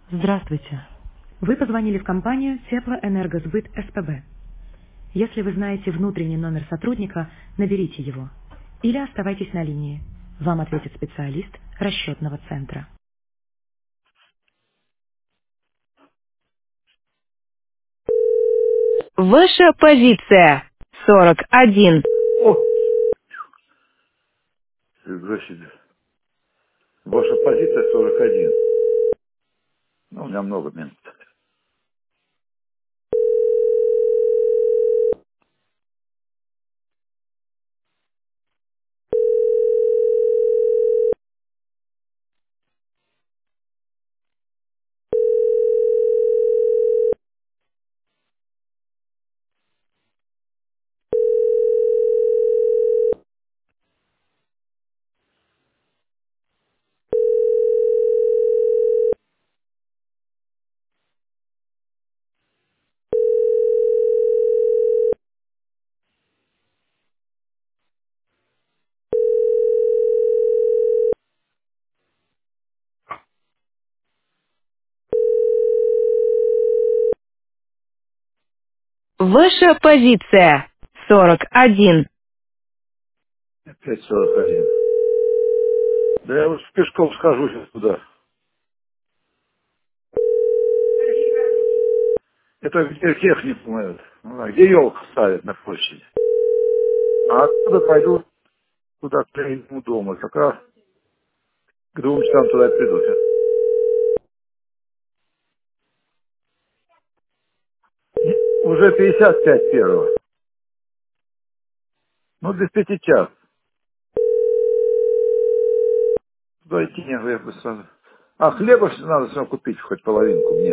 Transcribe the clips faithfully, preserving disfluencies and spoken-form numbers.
Здравствуйте. Вы позвонили в компанию Теплоэнергосбыт СПБ. Если вы знаете внутренний номер сотрудника, наберите его. Или оставайтесь на линии. Вам ответит специалист расчетного центра. Ваша позиция сорок один. О, Здравствуйте. Ваша позиция сорок один. Ну, у меня много мест. Ваша позиция сорок один. Опять сорок один. Да я вот пешком схожу сейчас туда. Это где техникум этот. Ну, а где елку ставят на площади. А оттуда пойду туда, к тренинговому дому. Как раз к двум часам туда приду. Уже пятьдесят пять первого. Ну, без пяти час. Туда идти не я бы сразу. А хлеба ж надо все купить, хоть половинку мне.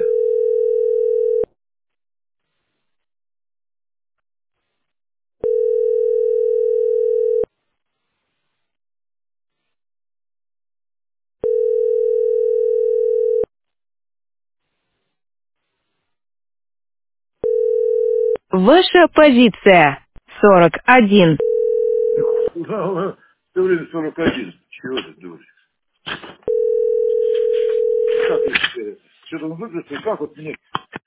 Ваша позиция сорок один. Все время сорок один. Чего ты думаешь? Как я теперь это? Что-то он выключил, как вот мне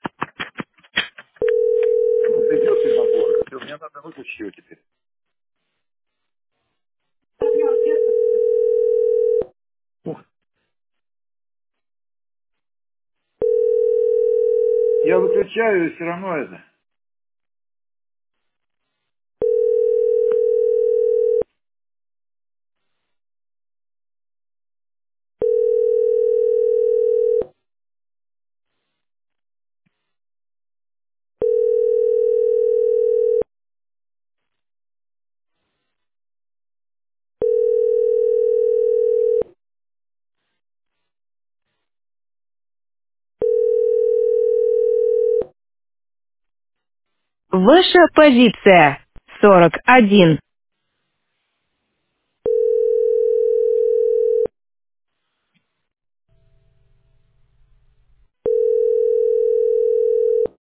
придет и набор. Все, мне надо выключить его теперь. Ух, я выключаю, и все равно это. Ваша позиция сорок один.